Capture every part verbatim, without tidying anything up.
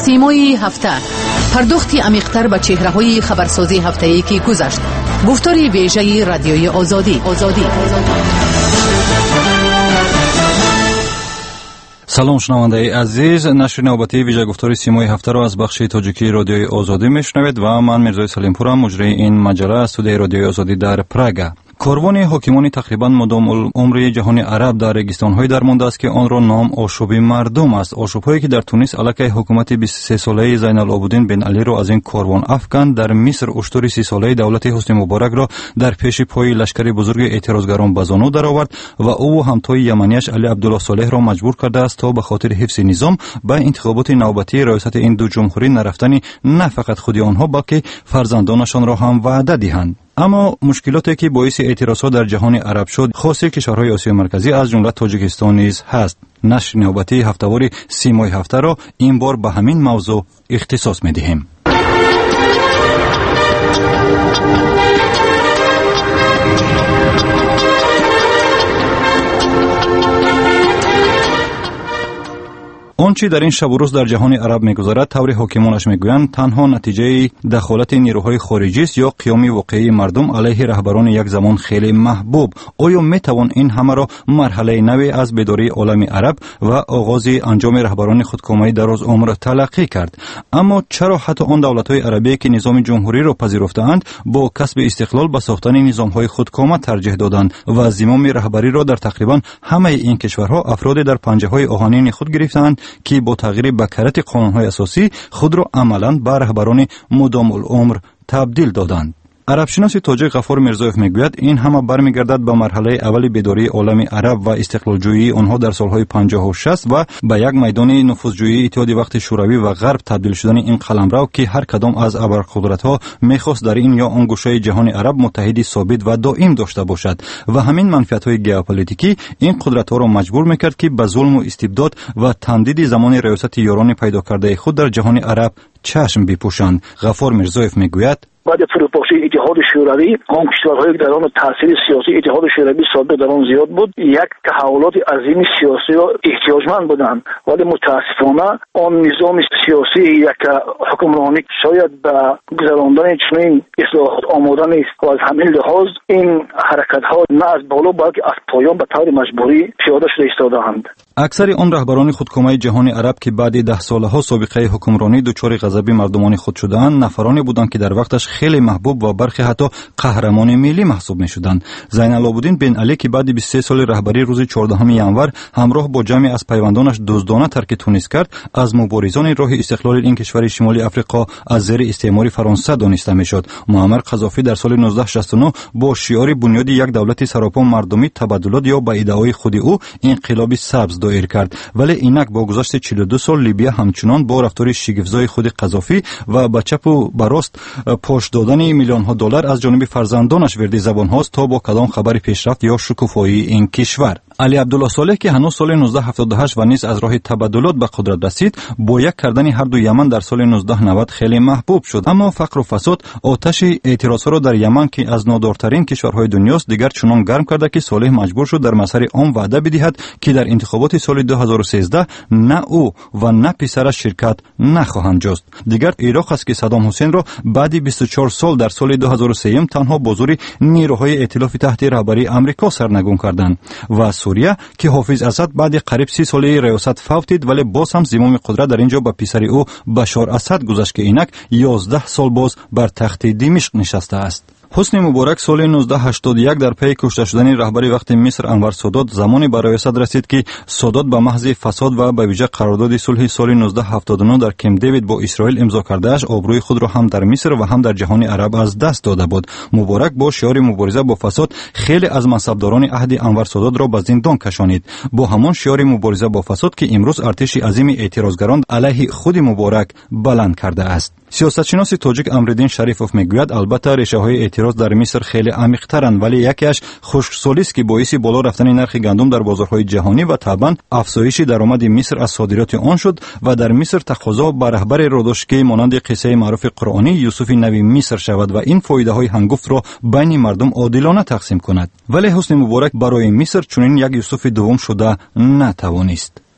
سیمای هفته، پرداختی عمیق‌تر به چهره‌های خبرسازی هفته‌ای که گذشت. گفتاری ویژه رادیوی آزادی. آزادی. سلام شنونده عزیز، نشر نوبتی ویژه گفتار سیمای هفته را از بخش تاجیکی رادیوی آزادی میشنوید و من میرزای سلیمپورم، مجری این مجله از استودیوی رادیوی آزادی در پراگ. کاروان حاکمان تقریبا مدام العمر جهان عرب در رگستان‌های درمانده است که آن را نام آشوب مردم است. آشوب‌هایی که در تونس علیه حکومت بیست و سه ساله زین العابدین بن علی را از این کاروان افکند، در مصر اشتر سی ساله دولت حسنی مبارک را در پیش پای لشکر بزرگ اعتراضگران به زانو درآورد و او و همتای یمنیش علی عبدالله صالح را مجبور کرده است تا به خاطر حفظ نظام به انتخابات نوبتی ریاست این دو جمهوری نرفتن نه فقط خود آنها بلکه فرزندانشان را هم وعده دهند. اما مشکلاتی که باعث اعتراضات در جهان عرب شد خاص کشورهای آسیای مرکزی از جمله تاجیکستان نیز هست. نشر نوبتی هفته‌وار سیمای هفته را این بار به همین موضوع اختصاص می‌دهیم. آنچه در این شب و روز در جهان عرب می‌گذرد، طور حاکمانش می‌گویند تنها نتیجه دخالت نیروهای خارجی است یا قیام واقعی مردم علیه رهبران یک زمان خیلی محبوب. آیا می‌توان این همه را مرحله نوی از بیداری عالم عرب و آغاز انجام رهبران خودکامه درازعمر تلقی کرد؟ اما چرا حتی آن دولت‌های عربی که نظام جمهوری را پذیرفته‌اند با کسب استقلال به ساختن نظام‌های خودکامه ترجیح دادند و زمام رهبری را در تقریبا همه این کشورها افراد در پنجه‌های آهنین خود گرفتند که با تغییر بکرت قانون‌های اساسی خود را عملاً به رهبران مدام العمر تبدیل دادند. عرب شناس تاجیک غفار میرزایف میگوید این همه برمیگردد به مرحله اول بیداری عالم عرب و استقلال جویی آنها در سالهای پنجاه و شصت و به یک میدان نفوذجویی اتحاد وقت شوروی و غرب تبدیل شدن این قلمرو که هر کدام از ابرقدرت‌ها میخواست در این یا آن گوشه جهان عرب متحدی ثابت و دائم داشته باشد و همین منفعت‌های ژئوپلیتیکی این قدرت‌ها را مجبور میکرد که به ظلم و استبداد و تمدید زمان ریاست یاران پیدا کرده خود در جهان عرب چشم بپوشند. غفار میرزایف میگوید بعد فروپاشی اتحاد شوروی آن کشورهایی که در آن تاثیر سیاسی اتحاد شوروی سابق در آن زیاد بود یک تحولات عظیم سیاسی را احتیاجمند بودند، ولی متاسفانه آن نظام سیاسی یک حکمرانی شاید به گذراندن چنین اصلاحات آماده نیست و از همین لحاظ این حرکت ها نه از بالا بلکه از پایان به طور مجبوری پیاده شده ایستاده‌اند. اکثر آن رهبران خودکامه جهان عرب که بعد ده سالها سابقه حکمرانی دچار غضب مردمان خود شدند، نفرانی بودند که در وقتش خیلی محبوب و برخی حتی قهرمان ملی محسوب می‌شدند. زین العابدین بن علی که بعد بیست و سه سال رهبری روز چهاردهم ینور همراه با جمعی از پیوندانش دزدانه ترک تونس کرد، از مبارزان راه استقلال این کشور شمالی افریقا از زیر استعمار فرانسه دانسته می‌شد. معمر قذافی در سال نوزده شصت و نه با شعار بنیاد یک دولت سراپا مردمی تبادلات یا به ایده‌های خود او انقلاب سبز دایر کرد، ولی اینک با گذشت چهل و دو سال لیبیا همچنان با رفتار شگفت‌زای خود قذافی و با چپ و براست پاش دادن میلیون ها دلار از جانب فرزندانش ورد زبان هاست تا با کدام خبر پیشرفت یا شکوفایی این کشور. علی عبدالله صالح که هنوز سال نوزده هفتاد و هشت و نیز از راه تبادلات به قدرت رسید، با یک کردن هر دو یمن در سال نوزده نود خیلی محبوب شد. اما فقر و فساد آتش اعتراضات را در یمن که از نادارترین کشورهای دنیاست دیگر چنان گرم کرده که صالح مجبور شد در مسیر آن وعده بدهد که در انتخابات سال دو هزار و سیزده نه او و نه پسرش شرکت نخواهند جست. دیگر عراق است که صدام حسین را بعد بیست و چهار سال در سال دو هزار و سه تنها با زور نیروهای ائتلاف تحت رهبری آمریکا سرنگون کردند و سوریه که حافظ اسد بعد قریب سی ساله ریاست فوتید، ولی باز هم زمام قدرت در اینجا به پسر او بشار اسد گذشت که اینک یازده سال باز بر تخت دمشق نشسته است. حسنی مبارک سال نوزده هشتاد و یک در پی کشته شدن رهبر وقت مصر انور سادات زمانی به ریاست رسید که سادات به محض فساد و به ویژه قرارداد صلح سال نوزده هفتاد و نه در کمپ دیوید با اسرائیل امضا کردهش آبروی خود را هم در مصر و هم در جهان عرب از دست داده بود. مبارک با شعار مبارزه با فساد خیلی از منصبداران عهد انور سادات را به زندان کشانید، با همان شعار مبارزه با فساد که امروز ارتش عظیم اعتراضگران علیه خود مبارک بلند کرده است. سیاستشناس تاجیک امرالدین شریفوف میگوید البته ریشه های اعتراض در مصر خیلی عمیق‌ترند، ولی یکیش خشکسالی است که باعث بالا رفتن نرخ گندم در بازارهای جهانی و طبعا افزایش درآمد مصر از صادرات آن شد و در مصر تقاضا به رهبر را داشت که مانند قصه معروف قرآنی یوسف نبی مصر شود و این فایده های هنگفت را بین مردم عادلانه تقسیم کند. ولی حسنی مبارک برای مصر چنین یک یوسف دوم شده نتوانست.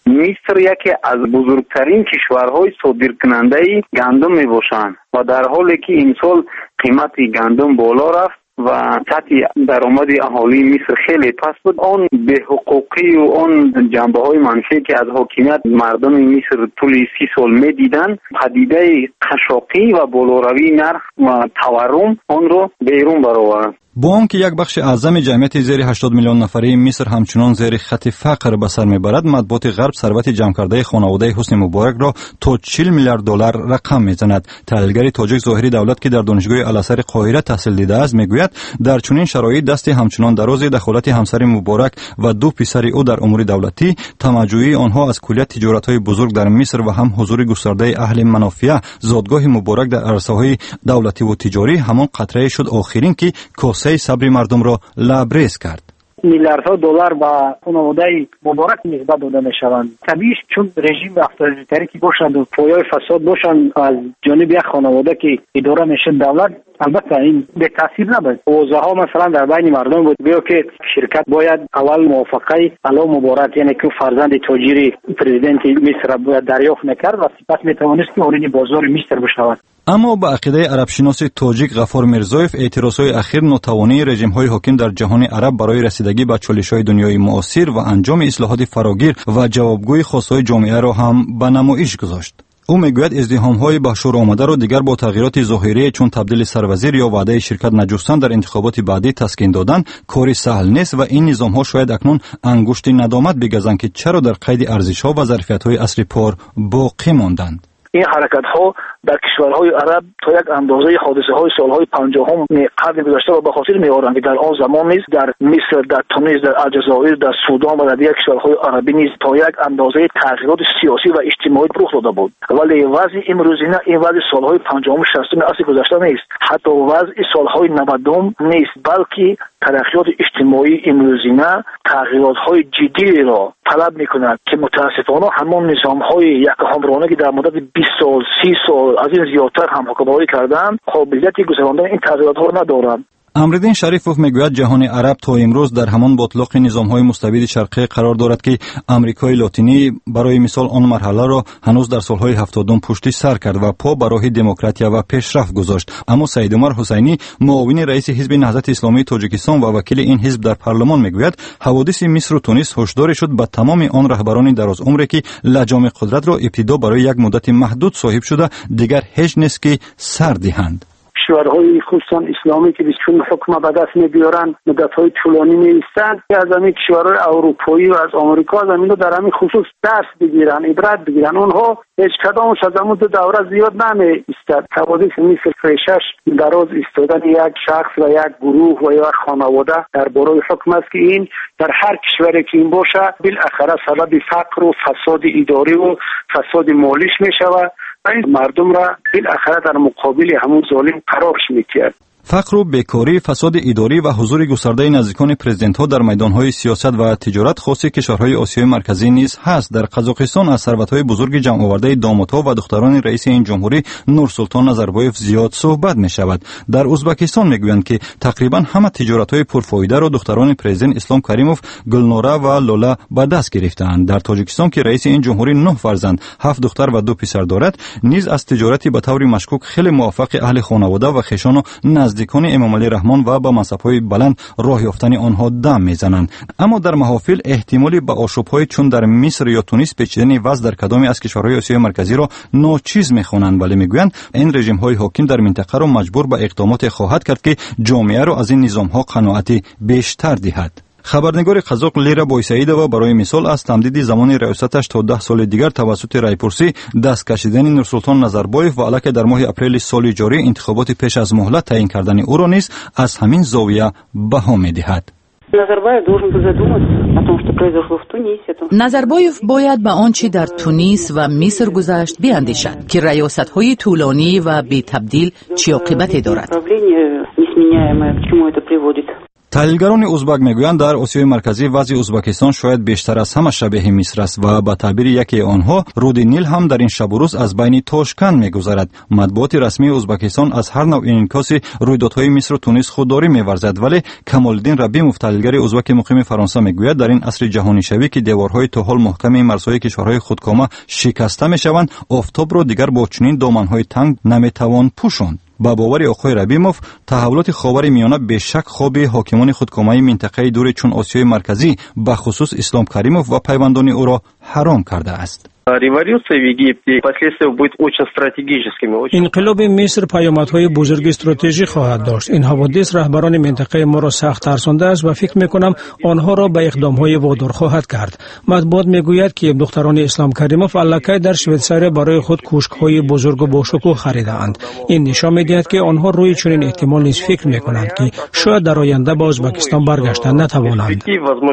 مصر یکی از بزرگترین کشورهای صادرکننده گندم میباشند و در حالی که این سال قیمت گندم بالا رفت و سطح درآمد اهالی مصر خیلی پست بود، آن به حقوقی و آن جنبه های منفی که از حاکمیت مردم مصر طول سی سال می دیدن، پدیده قشاقی و بالاروی نرخ و تورم آن را بیرون برآورد. با آنکه یک بخش اعظم جمعیت زیر هشتاد میلیون نفره مصر همچنان زیر خط فقر به سر میبرد، مطبوعات غرب ثروت جمع کرده خانواده حسنی مبارک را تا چهل میلیارد دلار رقم میزند. تحلیلگر تاجیک ظاهری دولت که در دانشگاه الاثر قاهره تحصیل دیده است میگوید در چنین شرایط دست همچنان دراز دخالت همسر مبارک و دو پسر او در امور دولتی، تمجوی آنها از کلیت تجارت‌های بزرگ در مصر و هم حضور گسترده اهل منافع زادگاه مبارک در عرصه‌های دولتی و تجاری همان قطره شد آخرین که سی صبر مردم را لبریز کرد. میلیاردها دلار با خانواده مبارک نسبت داده میشوند. طبیعی چون رژیم افراطی که باشند و پایه‌ی فساد باشند از جانب یک خانواده که اداره میشه دولت، البته این به تاثیر نبود. اوضاع ها مثلا در بین مردم بود بیا که شرکت باید اول موافقه علا مبارک یعنی که فرزند تاجر پرزیدنت مصر باید دریافت نکرد و سپس میتوانست که وارد بازار مصر بشود. اما با عقیده عرب شناس تاجیک غفار میرزایف، اعتراضهای اخیر ناتوانی رژیم‌های حاکم در جهان عرب برای رسیدگی به چالش‌های دنیای معاصر و انجام اصلاحات فراگیر و جوابگوی خواست‌های جامعه را هم به نمایش گذاشت. او میگوید ازدحام‌های به شور آمده را دیگر با تغییرات ظاهری چون تبدیل سروزیر یا وعده شرکت نجستن در انتخابات بعدی تسکین دادن کاری سهل نیست و این نظام‌ها شاید اکنون انگشت ندامت بگزند که چرا در قید ارزش‌ها و ظرفیت‌های عصر پار باقی ماندند. این حرکت ها در کشورهای عرب تا یک اندازه حادثه های سالهای پنجاهم قرن گذشته و به خاطر می‌آورند که در آن زمان نیز در مصر، در تونس، در الجزایر، در سودان و در دیگر کشورهای عربی نیز تا یک اندازه تغییرات سیاسی و اجتماعی رخ داده بود. ولی وضع امروزینه این وضع سالهای پنجاهم و شصتم عصر گذشته نیست، حتی وضع سالهای نودم نیست، بلکه ترقیات اجتماعی امروزینه تغییرات‌های جدی را طلب می‌کند که متأسفانه همان نظام‌های یک حکمرانی که در مدت بیست سال، سی سال از این زیادتر هم حکمرانی کردند، قابلیت گذراندن این تغییرات را ندارند. امرالدین شریفوف میگوید جهان عرب تا امروز در همان باطلاق نظام‌های مستبد شرقی قرار دارد که آمریکای لاتینی برای مثال آن مرحله را هنوز در سالهای هفتادم پشت سر کرد و پا بر راه دموکراسی و پیشرفت گذاشت. اما سید عمر حسینی، معاون رئیس حزب نهضت اسلامی تاجیکستان و وکیل این حزب در پارلمان میگوید حوادث مصر و تونس هشدار شد به تمام آن رهبران درازعمر که لجام قدرت را ابتدا برای یک مدت محدود صاحب شده دیگر هیچ نیست که سر دهند. کشورهای خصوصا اسلامی که چون حکم به دست می‌بیارن مدت‌های طولانی نیستند که از همین کشورهای اروپایی و از آمریکا از همین در همین خصوص درس بگیرن، عبرت بگیرن. اونها هیچ کدامش از همون دو دوره زیاد نمی‌ایستد. حوادث مثل فریشش دراز ایستادن یک شخص و یک گروه و یک خانواده در برای حکم است که این در هر کشوری که این باشه بالاخره سبب فقر و فساد اداری و فساد مالیش می‌شود. این مردم را بالاخره در مقابل همون ظالم قرارش می‌دهد. فقر و بیکاری، فساد اداری و حضور گسترده نزدیکان پرزیدنت ها در میدانهای سیاست و تجارت خاص کشورهای آسیای مرکزی نیز هست. در قزاقستان از ثروت‌های بزرگ جمع آورده دامادها و دختران رئیس این جمهوری نورسلطان نظربایف زیاد صحبت می شود. در ازبکستان میگویند که تقریبا همه تجارت‌های پرفایده را دختران پرزیدنت اسلام کریموف، گلنوره و لولا به دست گرفتند. در تاجیکستان که رئیس این جمهوری نه فرزند، هفت دختر و دو پسر دارد، نیز از تجارتی به طور مشکوک خیلی موفق اهل خانواده و خویشان و نزدیکان امام علی رحمان و با منصب‌های بلند راه یافتن آنها دم میزنند. اما در محافل احتمالی به آشوب‌های چون در مصر یا تونس پیچیدن وضع در کدام از کشورهای آسیای مرکزی را ناچیز می‌خوانند، ولی میگویند این رژیم‌های حاکم در منطقه را مجبور به اقدامات خواهد کرد که جامعه را از این نظام‌ها قناعت بیشتر دهد. خبرنگار قزاق لیرا بویسعیدова برای مثال از تمدید زمان ریاستش تا ده سال دیگر توسط رایپرسی دست کشیدن نورسلطان نظربایف و علاوه در ماه اپریل سال جاری انتخابات پیش از مهلت تعیین کردن او را نیز از همین زاویه بها می‌دهد. نظربایف باید به آنچه در تونس و مصر گذشت بیاندیشد که ریاست‌های طولانی و بی تبدیل چه عاقبتی دارد. تحلیلگران ازبک میگویند در آسیای مرکزی وضع ازبکستان شاید بیشتر از همه شبیه مصر است و به تعبیر یکی آنها رود نیل هم در این شب و روز از بین توشکن میگذرد. مطبوعات رسمی ازبکستان از هر نوع انعکاس رویدادهای مصر و تونس خودداری می‌ورزد، ولی کمال‌الدین ربیموف تحلیلگر ازبک مقیم فرانسه میگوید در این عصر جهانی شوی که دیوارهای تا حال محکم مرزهای کشورهای خودکامه شکسته میشوند، آفتاب را دیگر با چنین دامنهای تنگ نمیتوان پوشاند. با باور آقای ربیموف تحولات خاور میانه به شک خواب حاکمان خودکامه منطقه دور چون آسیای مرکزی به خصوص اسلام کریموف و پیوندان او را حرام کرده است. انقلاب مصر پیامدهای بزرگ استراتژی خواهد داشت. این حوادث رهبران منطقه ما را سخت ترسانده است و فکر میکنم آنها را به اقدامهای وادار خواهد کرد. مطبوعات میگوید که دختران اسلام کریموف الکی در شویتزاری برای خود کوشک‌های بزرگ و باشکوه خریدند. این نشان میدهد که آنها روی چنین احتمال نیز فکر میکنند که شاید در آینده به ازبکستان برگشتن نتوانند.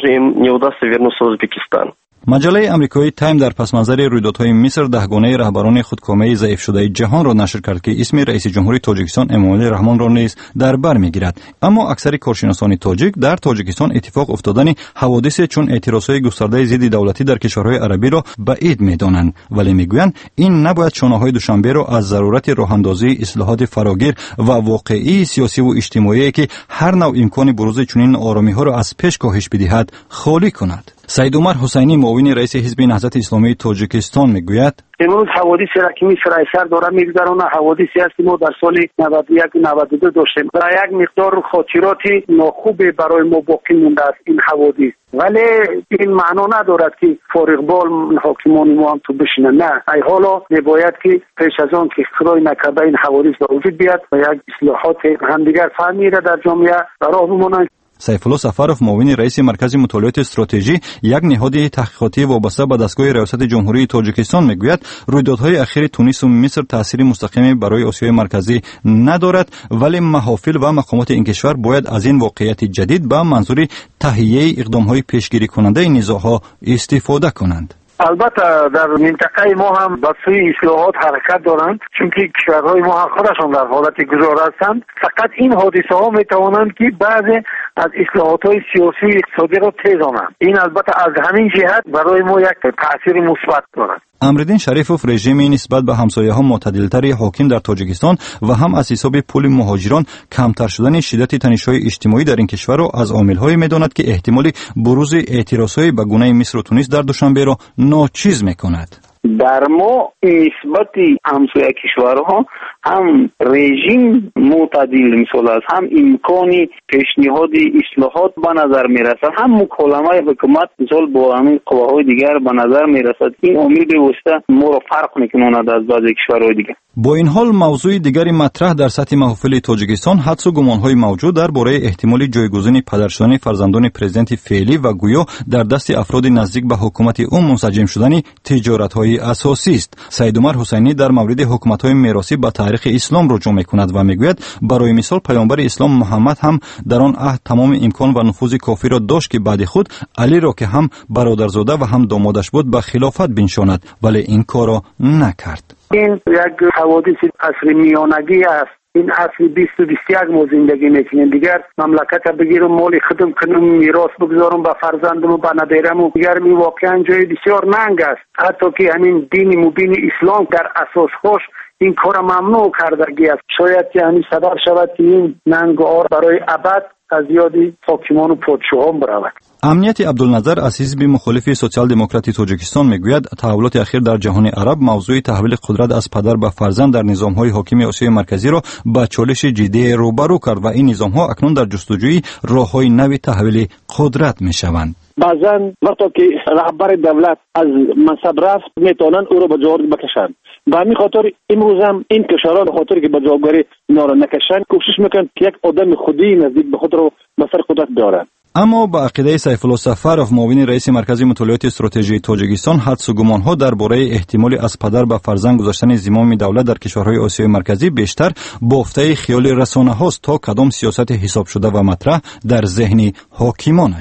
مجله آمریکایی تایم در پس منظر رویدادهای مصر دهگانه رهبران خودکامه ضعیف شده جهان را نشر کرد که اسم رئیس جمهوری تاجیکستان امامعلی رحمان را نیز در بر میگیرد. اما اکثر کارشناسان تاجیک در تاجیکستان اتفاق افتادن حوادث چون اعتراضهای گسترده ضد دولتی در کشورهای عربی را بعید میدانند، ولی میگویند این نباید شانه‌های دوشنبه را از ضرورت راهاندازی اصلاحات فراگیر و واقعی سیاسی و اجتماعی که هر نوع امکان بروز چنین آرامی‌ها را از پیش کاهش بدهد خالی کند. سید عمر حسینی معاون رئیس حزب نهضت اسلامی تاجیکستان میگوید امروز حوادثی را که مصر ایسر داره میگذرونه حوادثی است که ما در سال نود و یک نود و دو داشتیم و یک مقدار خاطراتی ناخوب برای ما باقی مونده است این حوادث، ولی این معنا ندارد که فارغ بال حاکمان ما هم تو بشینن. نه، ای حالا میباید که پیش از آن که خدای نکرده این حوادث به وجود بیاد و یک اصلاحات همدیگر فهمی را در جامعه راه بمانند. سیف الله سفرов معاون رئیس مرکز مطالعات استراتژی یک نهاد تحقیقاتی وابسته به دستگاه ریاست جمهوری تاجیکستان میگوید رویدادهای اخیر تونس و مصر تاثیر مستقیمی برای آسیای مرکزی ندارد، ولی محافل و مقامات این کشور باید از این واقعیت جدید به منظور تهیه اقدامهای پیشگیری کننده نزاعها استفاده کنند. البته در منطقه ما هم به سوی اصلاحات حرکت دارند، چون که کشورهای ما هم خودشان در حالت گذار هستند. فقط این حادثه ها می توانند که بعضی از اصلاحات های سیاسی و اقتصادی را تیزانند. این البته از همین جهت برای ما یک تاثیر مثبت دارد. امردین شریفوف رژیمی نسبت به همسایه‌ها معتدل‌تر حاکم در تاجیکستان و هم از حساب پول مهاجران کمتر شدن شدت تنش‌های اجتماعی در این کشور را از عامل‌هایی می‌داند که احتمال بروز اعتراض‌های به گونه مصر و تونس در دوشنبه را ناچیز می‌کند. در ما نسبت همسایه کشورها هم رژیم معتدل مثال است، هم امکانی پیشنهاد اصلاحات به نظر میرسد، هم مکالمه حکومت مثال با همین قواهای دیگر به نظر میرسد. این عامل به واسطه ما را فرق میکناند از بعضی کشورهای دیگر. با این حال موضوع دیگری مطرح در سطح محافل تاجیکستان حدس و گمان‌های موجود درباره احتمال جایگزین پدر شدن فرزندان پرزیدنت فعلی و گویا در دست افراد نزدیک به حکومت او منسجم شدن تجارت‌های اساسی است. سید عمر حسینی در مورد حکومت‌های میراثی به تاریخ اسلام رجوع می‌کند و میگوید برای مثال پیامبر اسلام محمد هم در آن عهد تمام امکان و نفوذ کافی را داشت که بعد خود علی را که هم برادرزاده و هم دامادش بود به خلافت بنشاند، ولی این کار را نکرد. این یک حوادث عصر میانگی است. این عصر بیست و بیست و یک ما زندگی میکنیم. دیگر مملکت بگیرم مال خودم کنم میراث بگذارم به فرزندم و به ندیرم و دیگر می واقعا جای بسیار ننگ است. حتی که همین دین مبین اسلام در اساس خوش این کار ممنوع کردگی است. شاید یعنی سبب شود که این ننگ آر برای ابد از یادی حاکمان و پادشاهان برود. امنیت عبدالنظر از حزب مخالف سوسیال دموکراتی تاجیکستان میگوید تحولات اخیر در جهان عرب موضوع تحویل قدرت از پدر به فرزند در نظام‌های حاکم آسیای مرکزی را با چالش جدی روبرو کرد و این نظام‌ها اکنون در جستجوی راه‌های نوی تحویل قدرت میشوند. بعضن وقتی که رهبر دولت از منصب رفت میتونن او را به جواری بکشند. به همین خاطر امروز هم این کشورها به خاطر که به جوابگاری اینا را نکشند کوشش میکنند که یک آدم خودی نزدیک به خود را به سر قدرت بیارند. اما با عقیده سیف الله سفرov معاون رئیس مرکز مطالعات استراتژی تاجیکستان حدس و گمان‌ها درباره احتمال از پدر به فرزند گذاشتن زمام دولت در کشورهای آسیای مرکزی بیشتر بافته خیال رسانه‌هاست تا کدام سیاست حساب شده و مطرح در ذهن حاکمانش.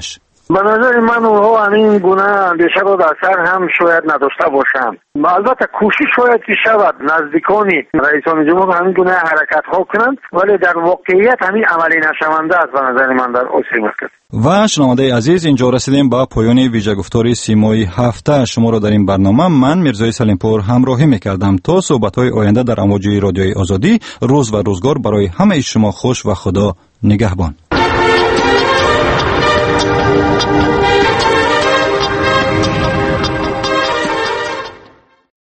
به نظر من اونها همین گونه اندیشه رو در سر هم شاید نداشته باشند. البته کوشش شاید که شود نزدیکان رئیس جمهور همین گونه حرکت ها کنند، ولی در واقعیت همین عملی نشونده است به نظر من در آسیب است. و شنونده عزیز، اینجا رسیدیم به پایان ویژه گفتاری سیمایی هفته. شما را در این برنامه من میرزای سلیمپور همراهی میکردم. تا صحبت‌های آینده در امواج رادیوی آزادی، روز و روزگار برای همه شما خوش و خدا نگهبان.